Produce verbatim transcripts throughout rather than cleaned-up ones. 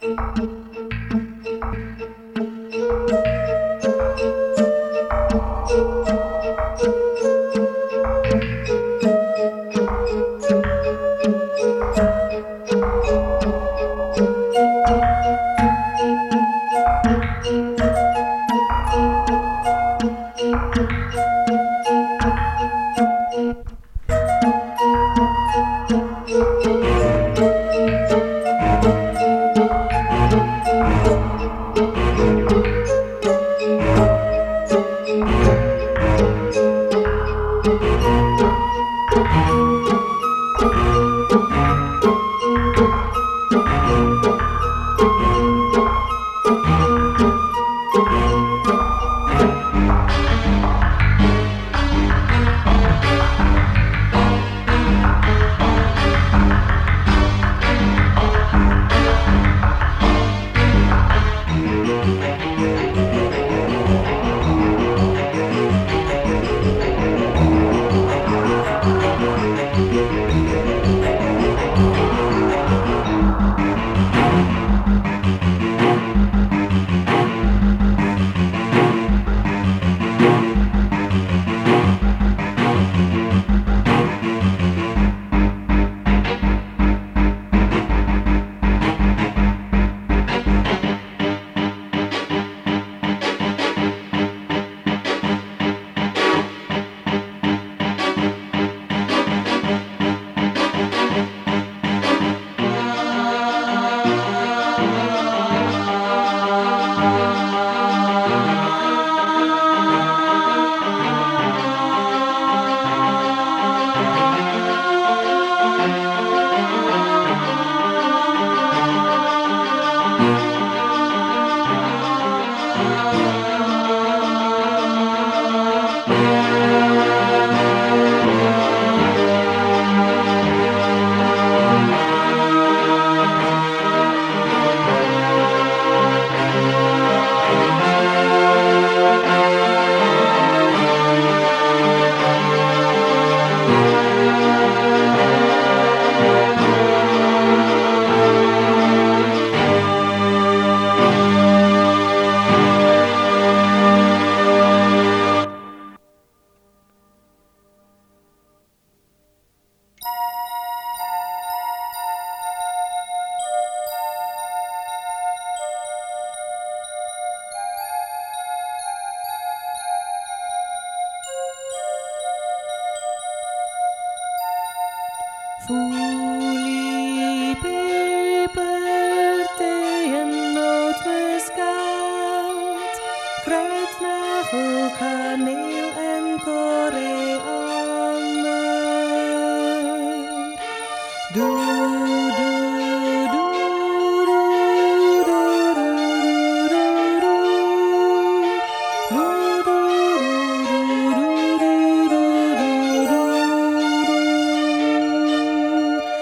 Foelie, peperte en nootmuskaat, kruidnagel, kaneel en koriander. Doe, doe, doe, doe, doe, doe, doe, doe, doe, doe, doe, doe, doe, doe, doe, doe.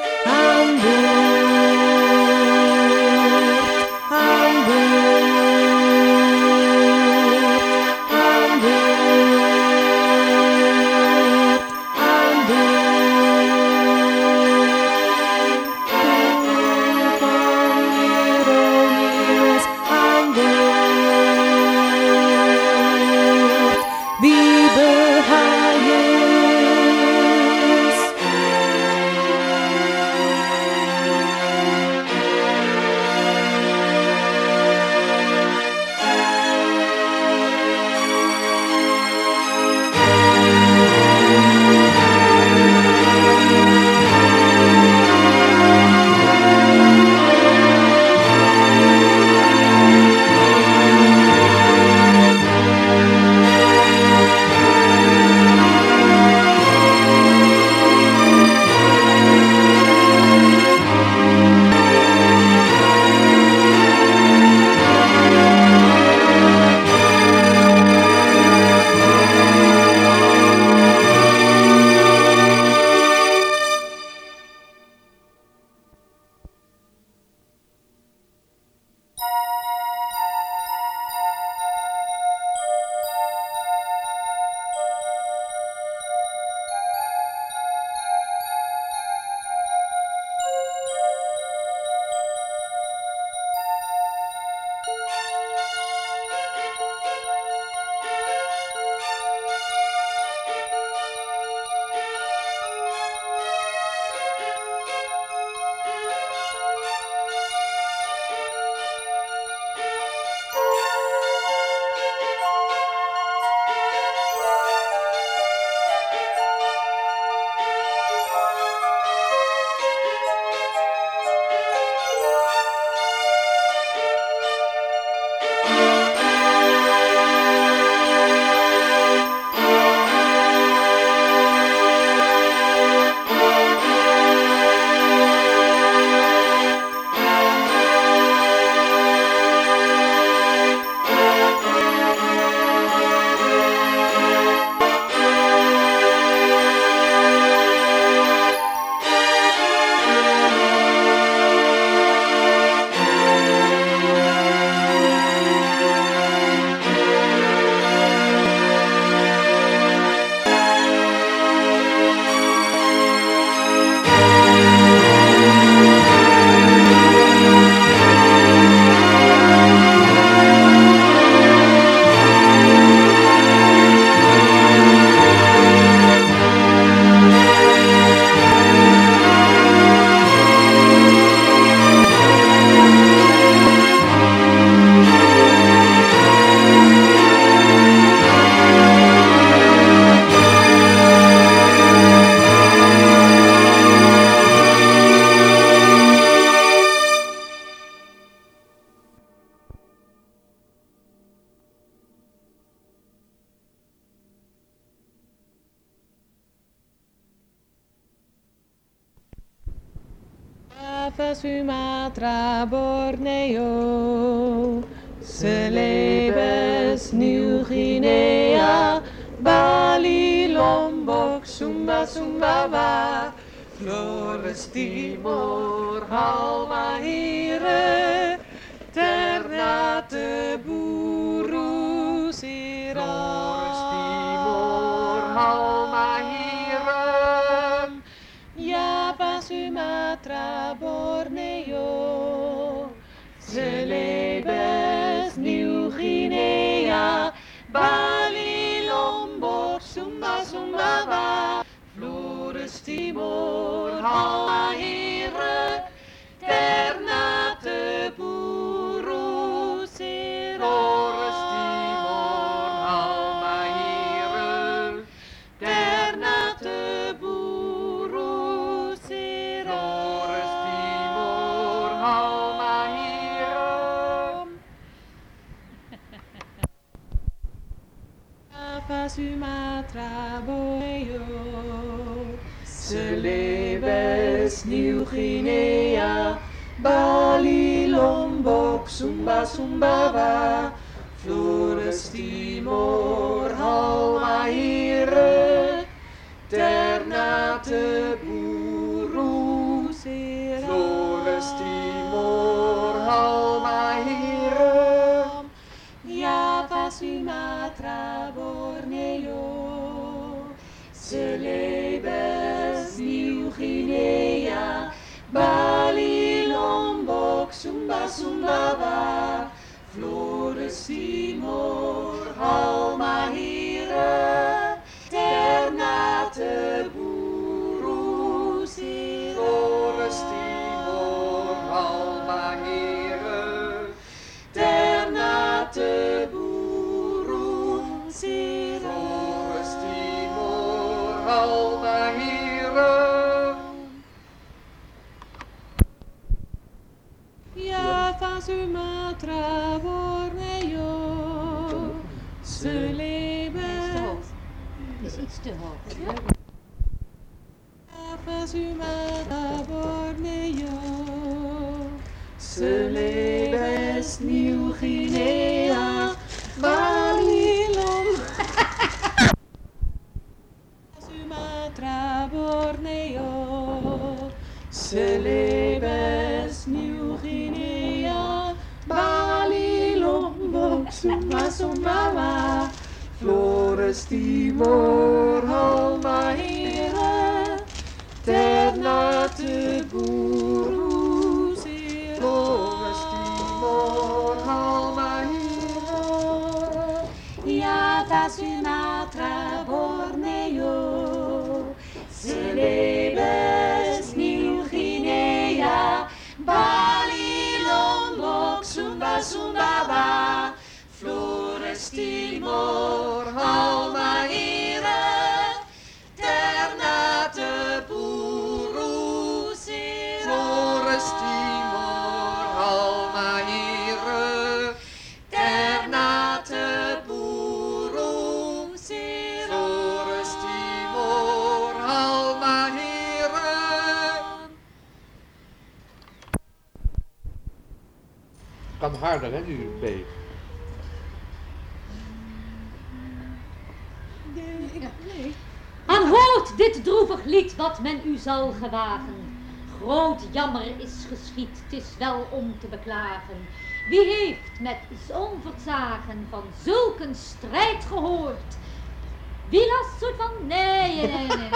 Java, Sumatra, Borneo, Celebes, Nieuw-Guinea, Bali, Lombok, Sumba, Sumbawa, Flores, Timor, Halmahera, Ternate, Buru, Sira, Timor, Halmahera, Java, Sumatra, Borneo, Celebes, Nieuw-Guinea, Bali, Lombok, Sumba, Sumbawa, Flores, Timor, Halmahera, Ternate, Buru, Sira, Flores, Timor, Halmahera, Ternate, Buru, Sira, Flores, Timor, Halmahera, Java, Sumatra, Borneo, Celebes, Nieuw-Guinea, Bali, Lombok, Sumba, Sumbawa, Flores, Timor, Halmahera, Ternate, Buru, Sira, Flores, Timor, Halmahera, Java, Sumatra, Borneo, Celebes, Nieuw-Guinea, Bali, Lombok, Sumba, Sumbawa, Flores, Timor, Halmahera, Ternate, Buru, Sira, Flores, Timor, Halmahera, Ternate, Buru, Sira, Flores, Timor, Halmahera, Java, Sumatra, Borneo, Celebes, is iets te hoog. Java, Sumatra, Borneo, Celebes, Nieuw-Guinea, Bali, Lombok, Sumatra, Borneo, Celebes, Nieuw-Guinea, Bali, Lombok, Sumba, Sumbawa, Flores, Timor, Halmahera, Ternate, Buru, Sira, Flores, Timor, Halmahera, Java, Sumatra, Borneo, Celebes, Nieuw-Guinea, Bali, Lombok, Sumba, Sumbawa, Flores, Timor, Halmahera, Ternate, Buru, Sira, Flores, Timor, Halmahera, Ternate, Buru, Sira, Flores, Timor, Halmahera. Kan harder, hè, nu B. Aanhoort dit droevig lied wat men u zal gewagen. Groot jammer is geschied, 't is wel om te beklagen. Wie heeft met zo'n verzagen van zulk een strijd gehoord? Wie last soort van... Nee, nee, nee, nee.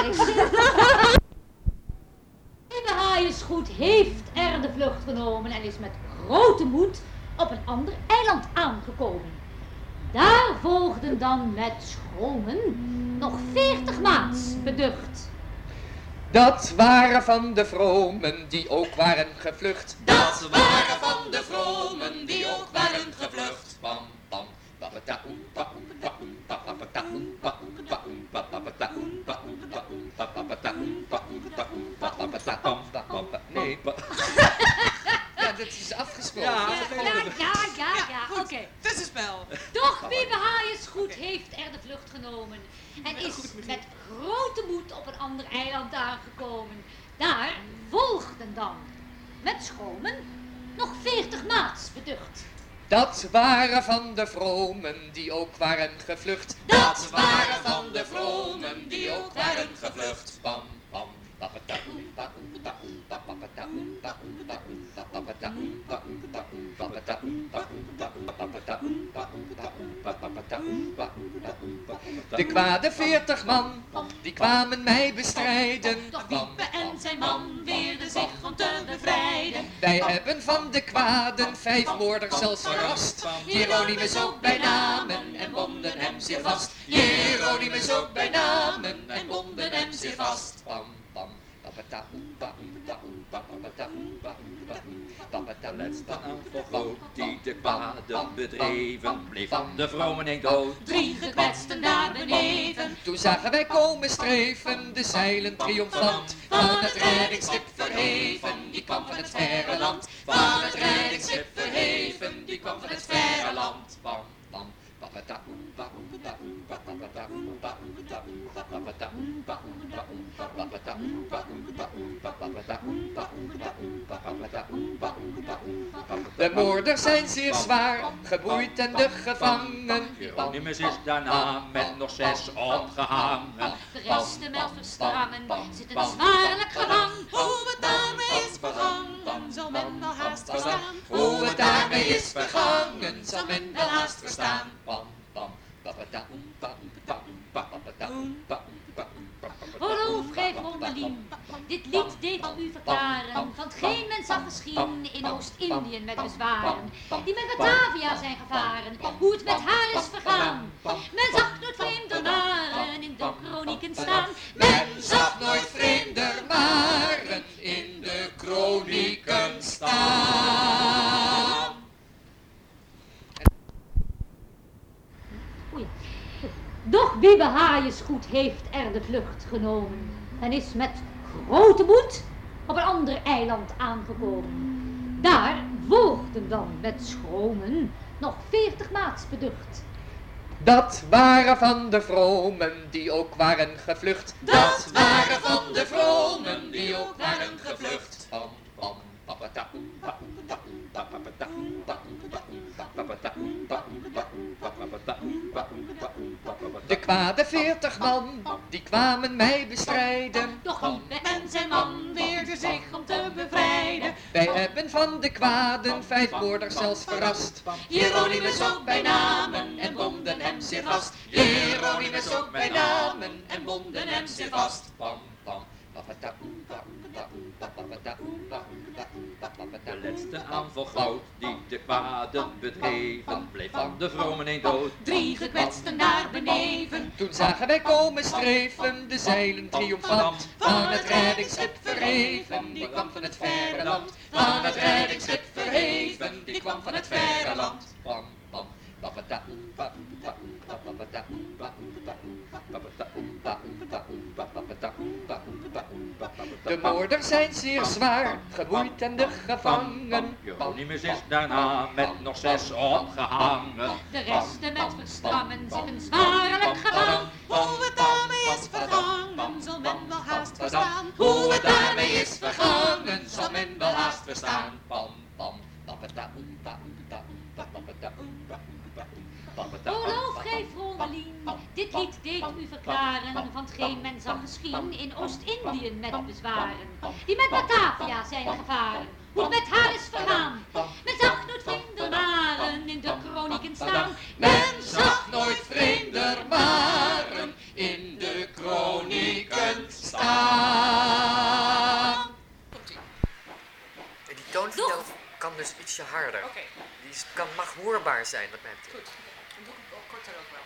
De haaiensgoed heeft er de vlucht genomen en is met grote moed op een ander eiland aangekomen. Daar volgden dan met schromen nog veertig maats beducht. Dat waren van de vromen die ook waren gevlucht. Dat waren van de vromen die ook waren gevlucht. Pam pam, papata oempa oempa oempa papata oempa oempa oempa papata oempa oempa oempa papata oempa oempa oempa papata oempa oempa. Nee, pa- ja, dit is afgesproken. Ja, Ja, ja, ja, ja, ja, oké. Tussenspel. Doch Wiebe Haaiensgoed heeft er de vlucht genomen en is met grote moed op een ander eiland aangekomen. Daar volgden dan met schromen nog veertig maats beducht. Dat waren van de vromen die ook waren gevlucht. Dat waren van de vromen die ook waren gevlucht. Bam, bam, papataoem, paoem, paoem, papataoem, paoem, paoem, papataoem, paoem, paoem, papataoem, paoem, paoem, papataoem, paoem, paoem, papataoem, paoem, paoem. De kwade veertig man, die kwamen mij bestrijden. Doch Wiepe en zijn man weerden zich om te bevrijden. Wij hebben van de kwaden vijf moorders zelfs verrast. Hieronymus ook bij namen en bonden hem zeer vast. Hieronymus ook bij namen en bonden hem zeer vast. Bam, bam, papataoem, paoem, paoem, papataoem, paoem, paoem, papataoem. De laatste aanval die de kwaden bedreven, bleef van de vromen een dood. Drie gekwetsten daar beneven. Toen zagen wij komen streven, de zeilen triomfant. Van het reddingsschip verheven, die kwam van het verre land. Van het reddingsschip verheven, die kwam van het verre land. Bam, bam, papataoem, paoem, paoem, papataoem, paoem, paoem, papataoem, paoem, paoem, papataoem, paoem, paoem, papataoem, paoem, paoem, papataoem, paoem, paoem. De moorders zijn zeer zwaar, geboeid en de gevangen. Hieronymus is daarna met nog zes opgehangen. De resten met verstangen zitten zwaarlijk gevangen. Hoe het daarmee is vergangen, zal men wel haast verstaan. Hoe het daarmee is vergangen, zal men wel haast verstaan. Bam, bam, papataoem, paoem, paoem, papataoem, paoem, paoem. Roloof, gij Vondelien, dit lied deed u verklaren, want geen mens zag geschieden in Oost-Indië met bezwaren, die met Batavia zijn gevaren, hoe het met haar is vergaan. Men zag nooit vreemder maren in de kronieken staan. Men zag nooit vreemder maren in de kronieken staan. Oei. Doch Wiebe Haaiensgoed heeft er de vlucht genomen en is met grote moed op een ander eiland aangekomen. Daar volgden dan met schromen nog veertig maats beducht. Dat waren van de vromen die ook waren gevlucht. Dat waren van de vromen die ook waren gevlucht. Bam, bam, papataoem, paoem, paoem, papataoem, paoem, paoem, papataoem, paoem, paoem, papataoem, paoem, paoem, papataoem. De kwade veertig man, die kwamen mij bestrijden. Doch Wiebe En zijn man weerde zich om te bevrijden. Wij hebben van de kwaden vijf moorders zelfs verrast. Hieronymus ook bij namen en bonden hem zeer vast. Hieronymus ook bij namen en bonden hem zeer vast. Bam, bam, papataoem, paoem, paoem, papataoem, paoem, paoem, papataoem. De laatste aanval groot die de kwaden bedreven, bleef van de vromen een dood. Drie gekwetsten daar beneven. Toen zagen wij komen streven, de zeilen triomfant. Van het reddingsschip verheven, die kwam van het verre land. Van het reddingsschip verheven, die kwam van het verre land. Bam, bam, papataoem, paoem, paoem, papataoem, paoem, paoem, papataoem, paoem, paoem, papataoem, paoem, paoem, papataoem. De moorders zijn zeer zwaar, geboeid en de gevangen. Hieronymus is daarna met nog zes opgehangen. de resten met verstangen zitten zwaarlijk gevangen. Hoe het daarmee is vergangen, zal men wel haast verstaan. Hoe het daarmee is vergangen, zal men wel haast verstaan. Bam, bam, papataoem, paoem, paoem, papataoem, paoem, paoem, papataoem. Roloof, gij Vondelien, dit lied deed u verklaren, want geen mens zag geschieden in Oost-Indië met bezwaren, die met Batavia zijn gevaren, hoe het met haar is vergaan. Men zag nooit vreemder maren in de kronieken staan. Men zag nooit vreemder maren in de kronieken staan. Die toonversnelling kan dus ietsje harder. Oké, Die is, kan, mag hoorbaar zijn, wat mij betreft. goed. Dan doe ik het ook korter ook wel.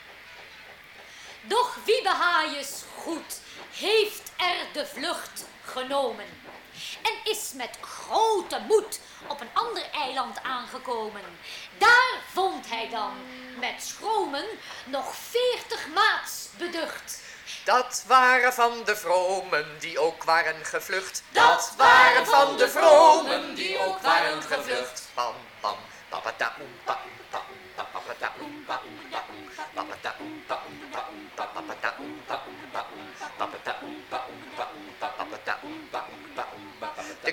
Doch Wiebe Haaiensgoed heeft er de vlucht genomen en is met grote moed op een ander eiland aangekomen. Daar vond hij dan met schromen nog veertig maats beducht. Dat waren van de vromen die ook waren gevlucht. Dat waren van de vromen die ook waren gevlucht. Bam, bam, papataoem, paoem, paoem, papataoem, paoem, paoem, papataoem, paoem, paoem, papataoem, paoem, paoem, papataoem, paoem, paoem, papataoem, paoem, paoem. De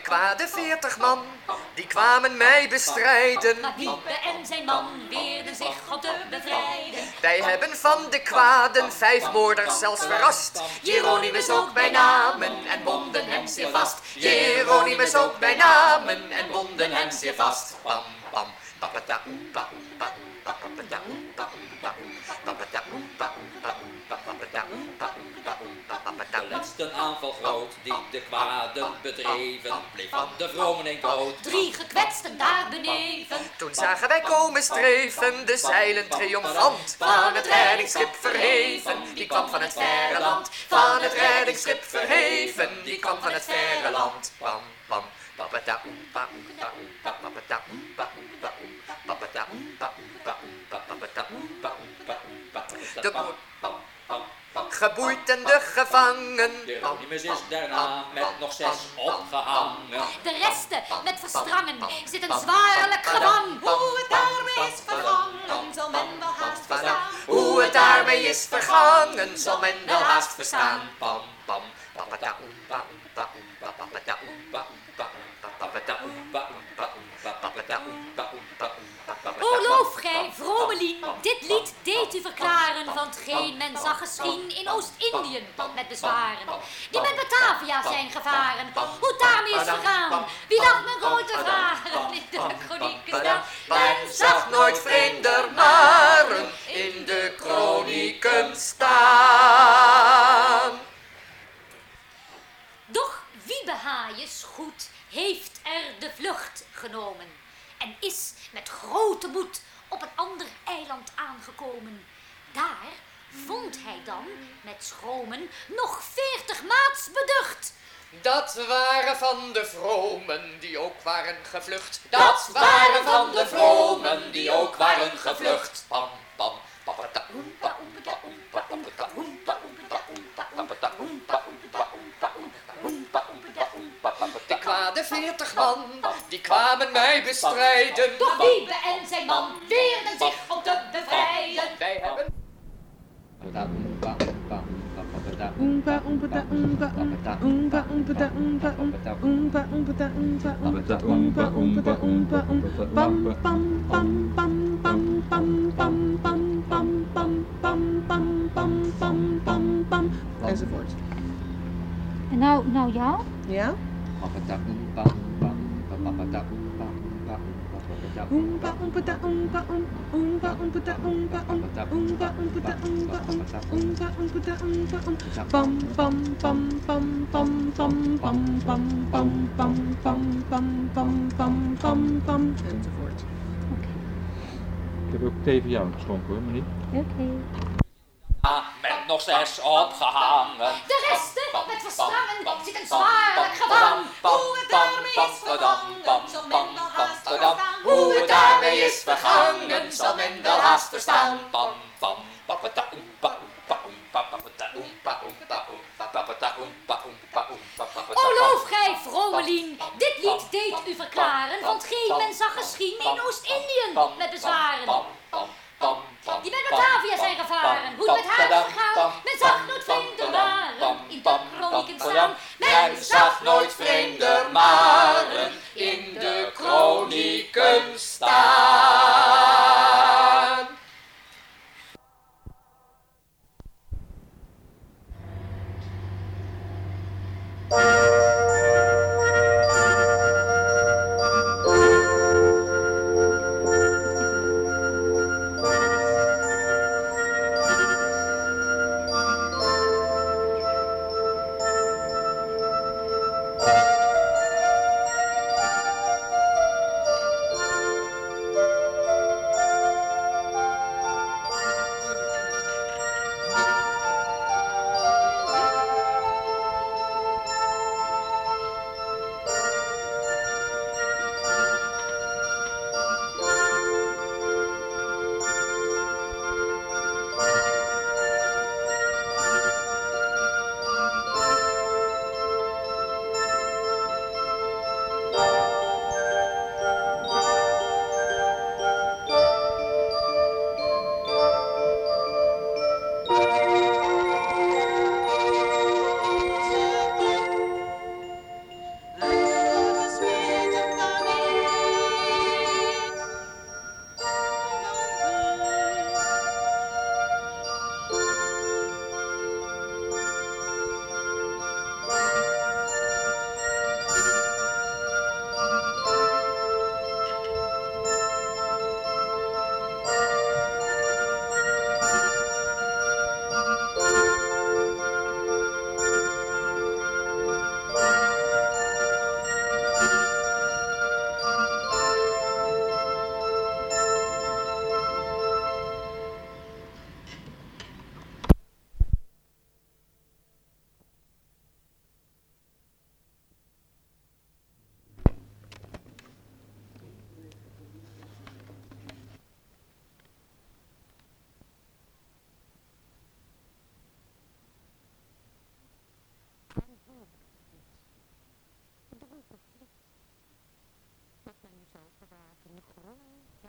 kwade veertig man, die kwamen mij bestrijden. Maar Wiebe en zijn man weerden zich om te bevrijden. Wij hebben van de kwaden vijf moorders zelfs verrast. Jeronimus ook bij namen en bonden hem zeer vast. Jeronimus ook bij namen en bonden hem zeer vast. Pam, pam, papata, pa, pa, papata, pa, pa, papata, pa, pa, papata, pa, pa. De laatste aanval groot die de kwaden bedreven, bleef van de vromen een dood. Drie gekwetsten daar beneven. Toen zagen wij komen streven de zeilen triomfant van het reddingsschip verheven. Die kwam van het verre land, van het reddingsschip verheven. Die kwam van het verre land. Pam, pam, papata, pa, pa, papata, pa, pa, papata, pa, pa, papata, pa, pa, de geboeid en de gevangen. Jeronimus is daarna met nog zes opgehangen. De resten met verstrangen zitten zwaarlijk gevangen. Hoe het daarmee is vergangen, zal men wel haast verstaan. Hoe het daarmee is vergangen, zal men wel haast verstaan. Pam, pam, papata, pa, pa, papata, pa, pa, papata, pa, pa, papata, pa, pa. Oorloof gij, vromelien, dit lied deed u verklaren, want geen men zag geschien in Oost-Indië met bezwaren, die met Batavia zijn gevaren. Hoe het daarmee is vergaan, wie dacht men grote vragen in de kronieken staan. Men zag nooit vreemder maren in de kronieken staan. Doch Wiebe Haaijes goed heeft er de vlucht genomen en is met grote moed op een ander eiland aangekomen. Daar vond hij dan met schromen nog veertig maats beducht. Dat waren van de vromen die ook waren gevlucht. Dat waren van de vromen die ook waren gevlucht. Pam, pam, papata, oempa, oempa, oempa, papata, oempa, oempa, oempa, papata, oempa, oempa, oempa, oempa, oempa, oempa, papata. De kwade veertig man, die kwamen mij bestrijden. Doch Wiebe en zijn man weerden zich om te bevrijden. Wij hebben... Oompa oompa oompa oompa oompa oompa oompa oompa oompa oompa oompa oompa oompa pam pam pam pam pam pam pam pam pam pam pam pam pam pam pam pam enzovoort. En nou, nou ja? Ja? Oompa oompa oompa Oompa oompa oompa oompa oompa oompa oompa oompa oompa oompa oompa oompa oompa oompa pam pam pam pam pam pam pam pam pam pam pam pam pam pam pam pam enzovoort. Ik heb ook thee voor jou geschonken hoor, maar niet. Oké. Met nog zes opgehangen. De resten met verstrangen zitten zwaarlijk gevangen. Hoe het daarmee is vergangen, zal men wel haast verstaan. Hoe het daarmee is vergangen, zal men wel haast verstaan. Pam, pam, papata, oempa, oempa, oempa, papata, oempa, oempa, oempa, papata, oempa, oempa, oempa, papata. Oorloof gij, vromelien, dit lied deed u verklaren, want geen men zag geschien in Oost-Indië met bezwaren. Die met Batavia zijn gevaren, hoe het met haar is vergaan, men zag nooit vreemder maren in de kronieken staan. Men zag nooit vreemder maren in de kronieken staan.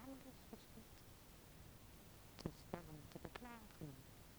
Het is wel om te beklagen.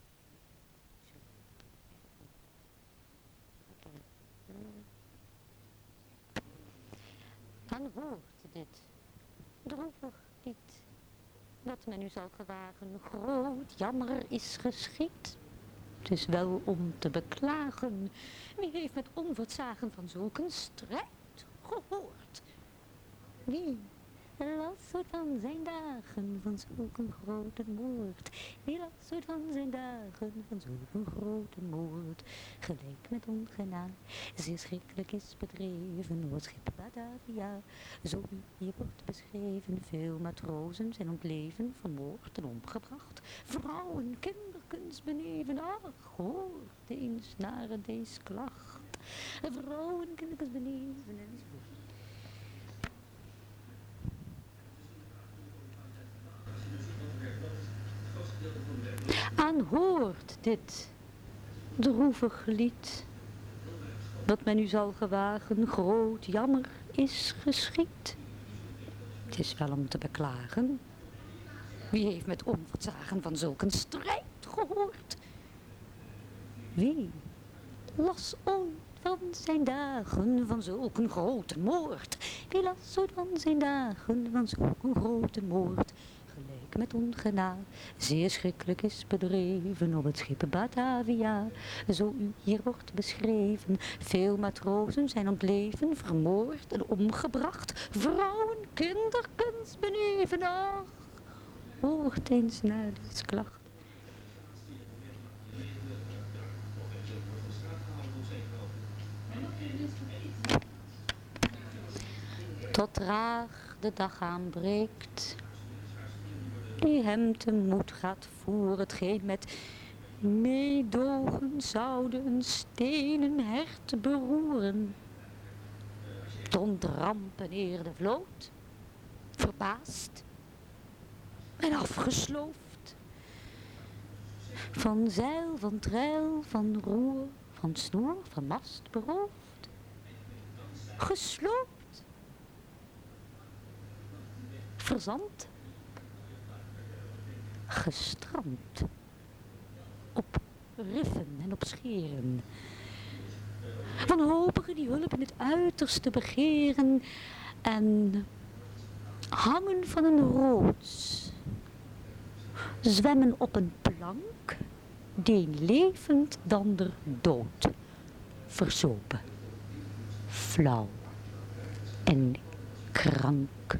Dan hoort dit droevig lied, dat men u zal gewagen. Groot jammer is geschied. Het is wel om te beklagen. Wie heeft met onverzagen van zulk een strijd gehoord? Wie las zo dan zijn dagen van zulk een grote moord? Wie las zo dan zijn dagen van zulk een grote moord? Gelijk met ongenade, zeer schrikkelijk is bedreven door het schip Batavia. Zo hier wordt beschreven, veel matrozen zijn ontleven, vermoord en omgebracht. Vrouwen, kinderkens beneven, ach, hoort eens naar deze klacht. Vrouwen, kinderkens beneven enzovoort. Aanhoort dit droevig lied, dat men u zal gewagen, groot jammer is geschied. Het is wel om te beklagen. Wie heeft met onverzagen van zulk een strijd gehoord? Wie las ooit van zijn dagen van zulk een grote moord? Wie las ooit van zijn dagen van zulk een grote moord? Gelijk met ongenade, zeer schrikkelijk is bedreven op het schip Batavia. Zo u hier wordt beschreven, veel matrozen zijn ontleven, vermoord en omgebracht. Vrouwen, kinderkens beneven, ach, hoort eens naar deze klacht. Tot traag de dag aanbreekt, die hem te moed gaat voeren, hetgeen met meedogen zouden een stenen hert beroeren. Het ontrampen eer de vloot, verbaasd en afgesloofd. Van zeil, van treil, van roer, van snoer, van mast beroofd. Gesloopt, verzand, gestrand, op riffen en op scheren. Wanhopigen die hulp in het uiterste begeren en hangen van een roods, zwemmen op een plank, de een levend, d'ander dood, verzopen, flauw en krank.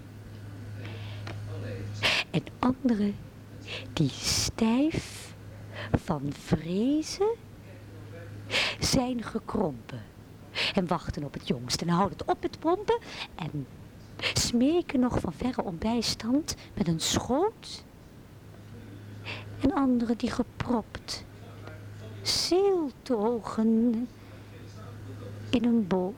En anderen die stijf van vrezen zijn gekrompen en wachten op het jongste en houden het op met pompen en smeken nog van verre om bijstand met een schoot. En anderen die gepropt zeiltogen in een boot.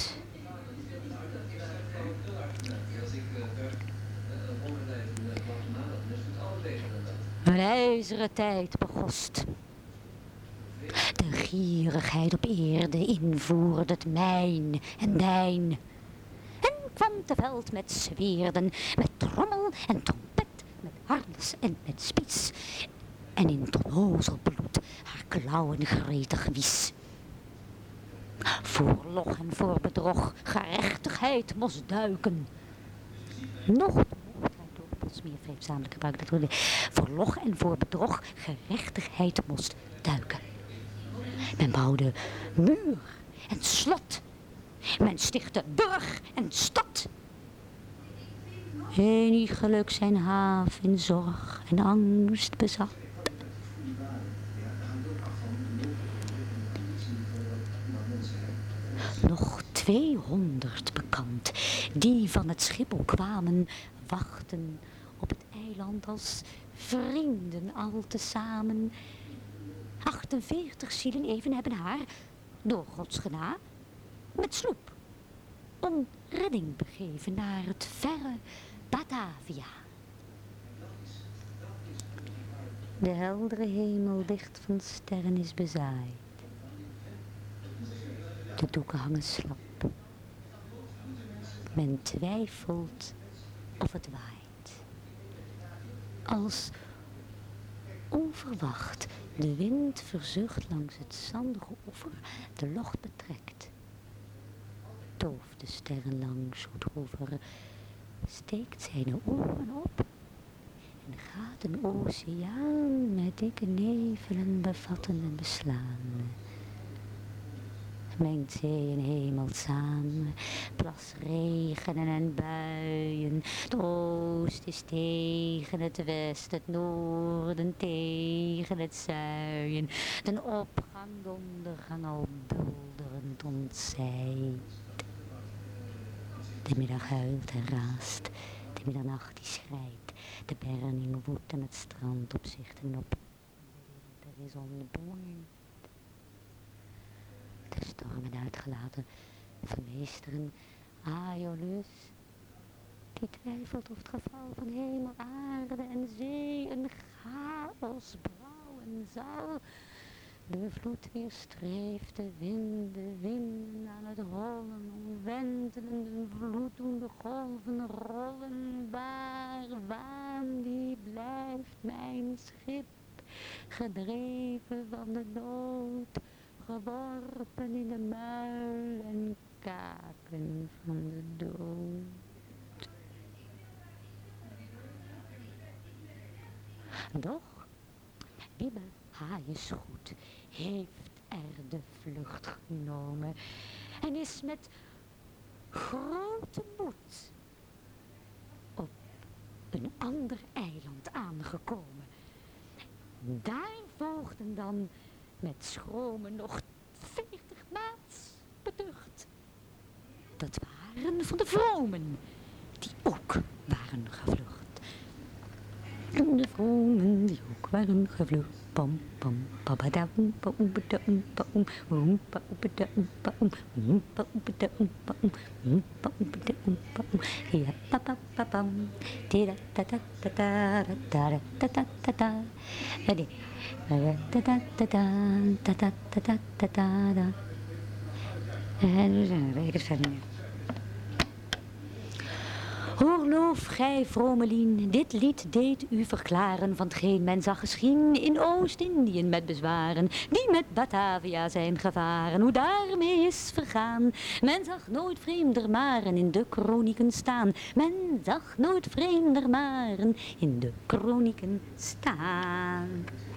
Een ijzeren tijd begost. De gierigheid op eerde invoerde het mijn en dijn. En kwam te veld met zweerden, met trommel en trompet, met harnas en met spies. En in het onnozel bloed haar klauwen gretig wies. Voor log en voor bedrog gerechtigheid moest duiken. Nog ons meer vreedzamelijk gebruik dat we voor log en voor bedrog gerechtigheid moest duiken. Men bouwde muur en slot. Men stichtte burg en stad. Enigelijk zijn haaf in zorg en angst bezat. Nog tweehonderd bekant, die van het Schiphol kwamen, wachten op het eiland als vrienden al tezamen. achtenveertig zielen even hebben haar, door Gods genade, met sloep om redding begeven naar het verre Batavia. De heldere hemel licht van sterren is bezaaid. De doeken hangen slap. Men twijfelt of het waait. Als onverwacht de wind verzucht langs het zandige oever de locht betrekt. Doof de sterren langs hoe droever, steekt zijn oren op en gaat een oceaan met dikke nevelen bevatten en beslaan. Mengt zee en hemel samen, plasregenen en buien. Het oosten is tegen het west, het noorden tegen het zuiden. Den opgang, de ondergang al bulderend ontzijdt. De middag huilt en raast, de middernacht die schrijdt. De berning woedt en het strand op zich ten op. Er is onboord. De stormen uitgelaten vermeesteren Aeolus, die twijfelt of het geval van hemel, aarde en zee een chaos brouwen zal. De vloed weerstreeft de wind, de winden aan het rollen, omwentelen de vloed doen de golven rollen. Waar, waan, wie blijft mijn schip, gedreven van de dood, geworpen in de muil en kaken van de dood. Doch, Wibbe Haaiensgoed heeft er de vlucht genomen en is met grote moed op een ander eiland aangekomen. Daar volgden dan met schromen nog veertig maats beducht. Dat waren van de vromen, die ook waren gevlucht. De vromen die ook waren gevlucht. Pam pam babada oompa oompa oompa oompa oompa oompa oompa oompa oompa oompa oompa oompa oompa ja papa pam tira ta ta ta ta ta ta ta ta ta ready ta ta ta ta ta ta ta ta ta en nu zijn we weer verder. Hoorloof gij, vromelien, dit lied deed u verklaren van hetgeen men zag geschien in Oost-Indiën met bezwaren, die met Batavia zijn gevaren, hoe daarmee is vergaan. Men zag nooit vreemder maren in de kronieken staan, men zag nooit vreemder maren in de kronieken staan.